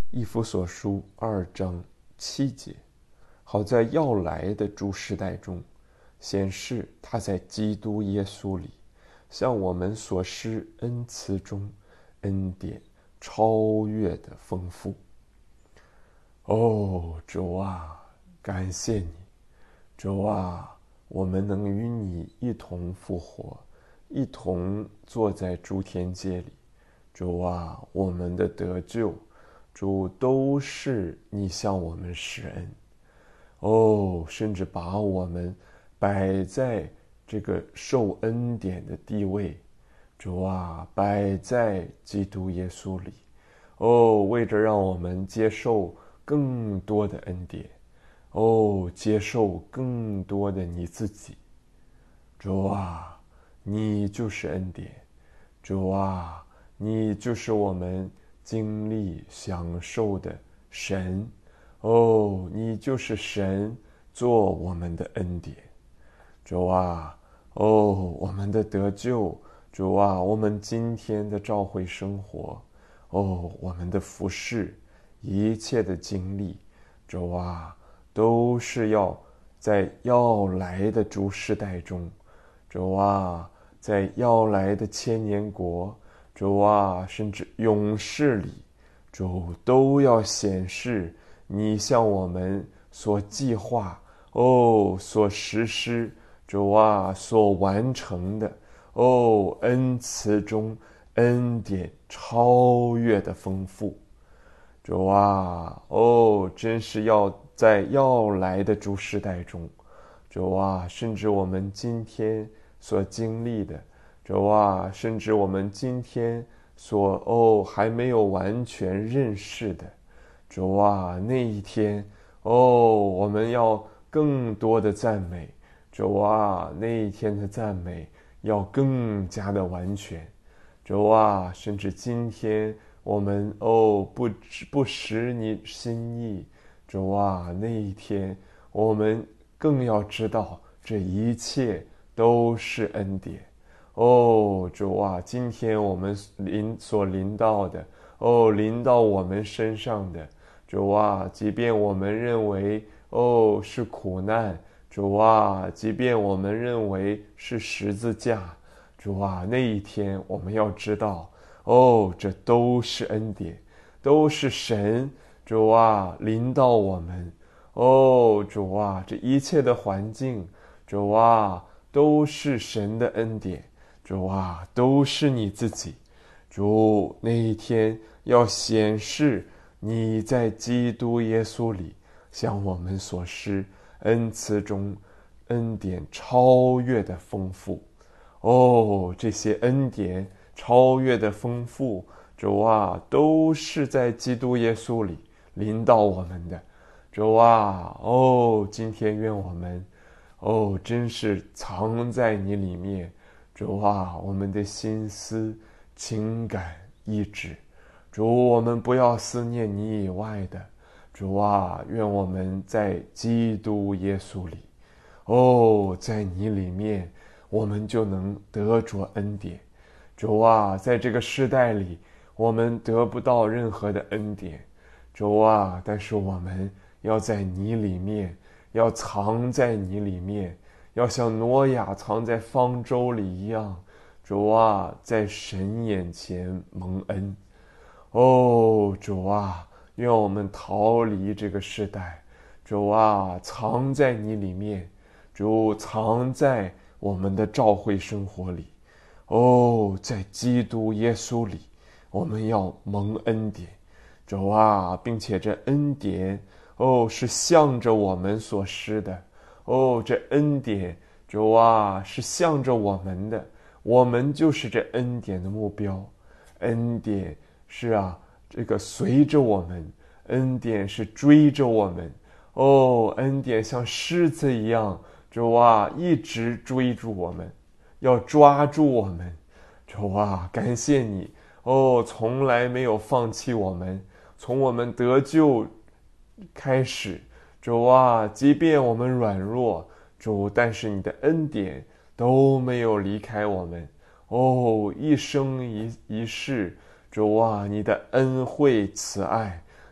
以弗所书2章7节，好在要来的诸世代中，显示他在基督耶稣里向我们所施恩慈中恩典超越的丰富。主啊，感谢你，主啊，我们能与你一同复活，一同坐在诸天界里。主啊，我们的得救，主都是你向我们施恩。甚至把我们摆在这个受恩典的地位，主啊，摆在基督耶稣里。为着让我们接受更多的恩典，接受更多的你自己。主啊，你就是恩典。主啊，你就是我们经历享受的神。你就是神，做我们的恩典。主啊，我们的得救，主啊，我们今天的召会生活，我们的服事，一切的经历，主啊，都是要在要来的诸世代中，主啊，在要来的千年国，主啊，甚至永世里，主都要显示你向我们所计划，所实施，主啊，所完成的，恩慈中恩典超越的丰富。主啊，真是要在要来的诸世代中，主啊，甚至我们今天所经历的，主啊，甚至我们今天所还没有完全认识的，主啊，那一天，我们要更多的赞美，主啊，那一天的赞美要更加的完全。主啊，甚至今天我们不识你心意，主啊，那一天我们更要知道这一切都是恩典。主啊，今天我们所临到的，临到我们身上的，主啊，即便我们认为是苦难，主啊，即便我们认为是十字架，主啊，那一天我们要知道，这都是恩典，都是神，主啊，临到我们。主啊，这一切的环境，主啊，都是神的恩典，主啊，都是你自己。主，那一天要显示你在基督耶稣里向我们所施恩慈中恩典超越的丰富。这些恩典超越的丰富，主啊，都是在基督耶稣里临到我们的。主啊，今天愿我们真是藏在你里面。主啊，我们的心思情感意志，主，我们不要思念你以外的。主啊，愿我们在基督耶稣里，在你里面我们就能得着恩典。主啊，在这个世代里我们得不到任何的恩典，主啊，但是我们要在你里面，要藏在你里面，要像挪亚藏在方舟里一样，主啊，在神眼前蒙恩。主啊，愿我们逃离这个世代，主啊，藏在你里面，主，藏在我们的召会生活里。在基督耶稣里我们要蒙恩典，主啊，并且这恩典是向着我们所施的。这恩典，主啊，是向着我们的，我们就是这恩典的目标。恩典是这个随着我们，恩典是追着我们。恩典像狮子一样，主啊，一直追住我们，要抓住我们。主啊，感谢你，从来没有放弃我们，从我们得救开始，主啊，即便我们软弱，主，但是你的恩典都没有离开我们。一生一世，主啊，你的恩惠慈爱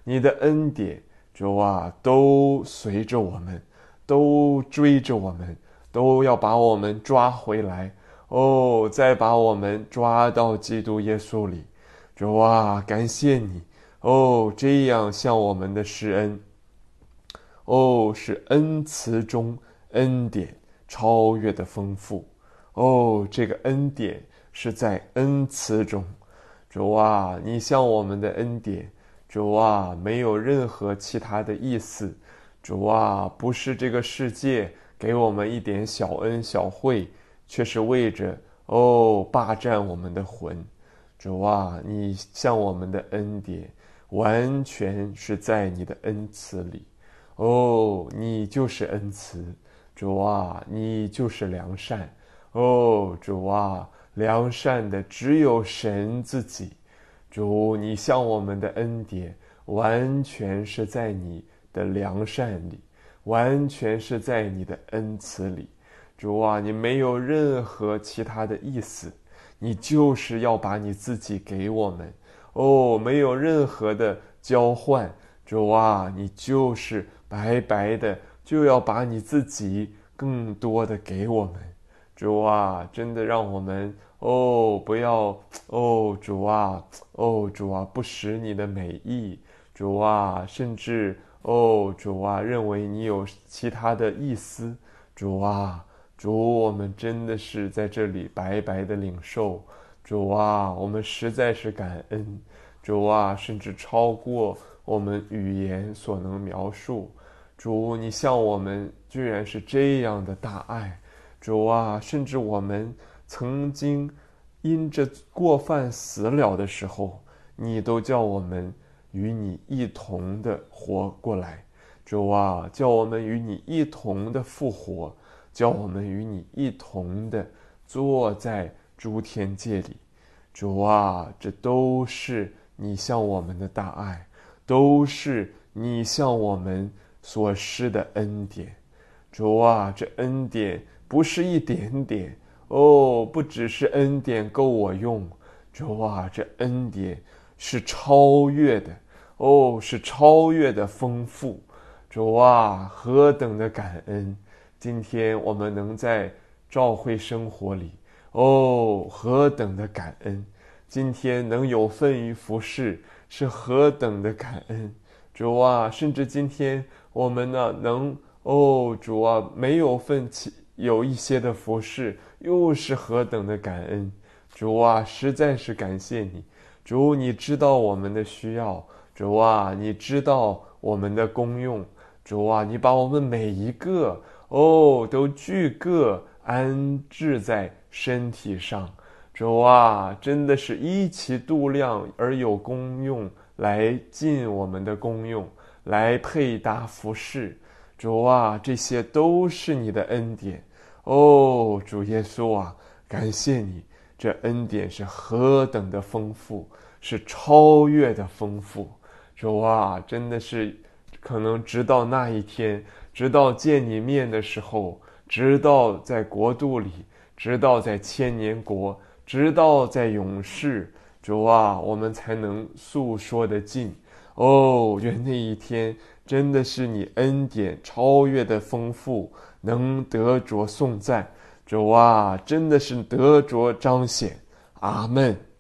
你的恩典，主啊，都随着我们，都追着我们，都要把我们抓回来，再把我们抓到基督耶稣里。主啊，感谢你，这样向我们的施恩，是恩慈中恩典超越的丰富。这个恩典是在恩慈中。主啊，你向我们的恩典，主啊，没有任何其他的意思。主啊，不是这个世界给我们一点小恩小惠，却是为着霸占我们的魂。主啊，你向我们的恩典完全是在你的恩慈里。你就是恩慈。主啊，你就是良善。主啊，良善的只有神自己。主，你向我们的恩典完全是在你的良善里，完全是在你的恩慈里。主啊，你没有任何其他的意思，你就是要把你自己给我们。没有任何的交换。主啊，你就是白白的就要把你自己更多的给我们。主啊，真的让我们不要主啊不识你的美意。主啊，甚至主啊认为你有其他的意思。主啊，我们真的是在这里白白的领受。主啊，我们实在是感恩。主啊，甚至超过我们语言所能描述。主，你向我们居然是这样的大爱。主啊，甚至我们曾经因着过犯死了的时候，你都叫我们与你一同的活过来。主啊，叫我们与你一同的复活，叫我们与你一同的坐在诸天界里。主啊，这都是你向我们的大爱，都是你向我们所施的恩典。主啊，这恩典不是一点点，不只是恩典够我用。主啊，这恩典是超越的，是超越的丰富。主啊，何等的感恩！今天我们能在教会生活里，何等的感恩！今天能有份于服事，是何等的感恩！主啊，甚至今天我们能主啊没有份起有一些的服事，又是何等的感恩！主啊，实在是感谢你。主，你知道我们的需要。主啊，你知道我们的功用。主啊，你把我们每一个都俱各安置在身体上。主啊，真的是依其度量而有功用，来尽我们的功用，来配搭服事。主啊，这些都是你的恩典。主耶稣啊，感谢你，这恩典是何等的丰富，是超越的丰富。主啊，真的是可能直到那一天，直到见你面的时候，直到在国度里，直到在千年国，直到在永世，主啊，我们才能诉说得尽。愿那一天真的是你恩典超越的丰富，能得着颂赞。主啊，真的是得着彰显。阿们。